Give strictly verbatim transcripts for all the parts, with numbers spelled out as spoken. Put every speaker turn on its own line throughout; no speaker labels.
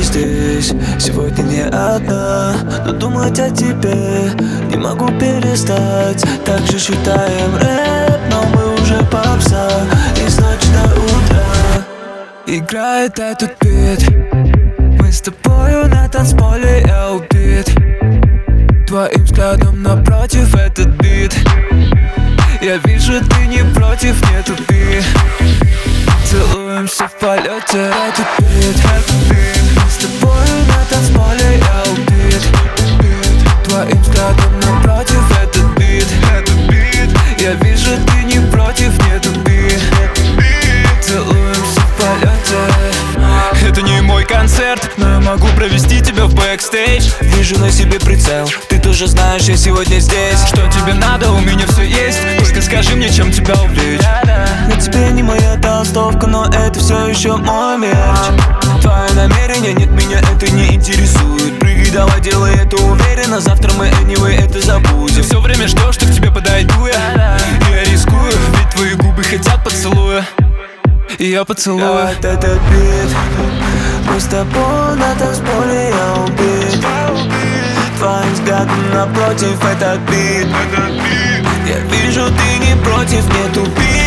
здесь сегодня не одна, но думать о тебе не могу перестать. Также считаем рэп, но мы уже попса, и значит до утра. Играет этот бит, мы с тобою на танцполе, я убит твоим взглядом напротив этот бит. Я вижу, ты не против, не тупи. Целуемся в полете, этот бит. Мы с тобою на танцполе, я убит твоим взглядом напротив этот бит. Я вижу, ты не против, не тупи. Целуемся в полете.
Это не мой концерт, но я могу провести тебя в бэкстейдж.
Вижу на себе прицел, ты тоже знаешь, я сегодня здесь.
Что тебе надо, у меня все есть. Только скажи мне, чем тебя увлечь.
На тебе не моя толстовка, но это все еще мой мерч. Твое намерение, нет, меня это не интересует. Прыгай, давай, делай это уверенно. Завтра мы anyway это забудем.
Все время ждешь, что к тебе подойду я. Я рискую, ведь твои губы хотят поцелуя. И я поцелую.
Вот этот бит, мы с тобой на танцполе, я убит твоим взглядом напротив этот бит. Я вижу, ты не против, не тупи.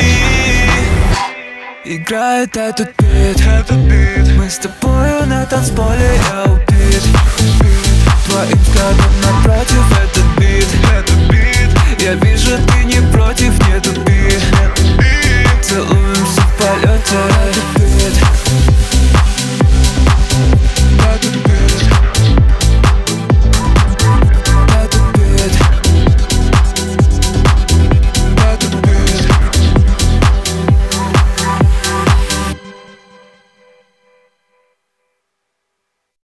Играет этот бит, мы с тобою на танцполе, я убит твоим взглядом напротив этот